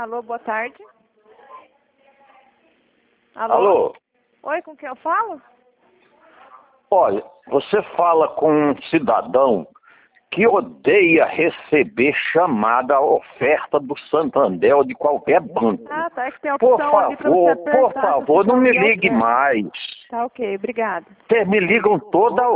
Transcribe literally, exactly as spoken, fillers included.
Alô, boa tarde. Alô? Alô? Oi, com quem eu falo? Olha, você fala com um cidadão que odeia receber chamada, oferta do Santander ou de qualquer banco. Ah, tá, é que tem a Por opção ali pra você favor, apertar. por se favor, você não me quer ouvir a ligue oferta. mais. Tá, ok, obrigada. Vocês me ligam toda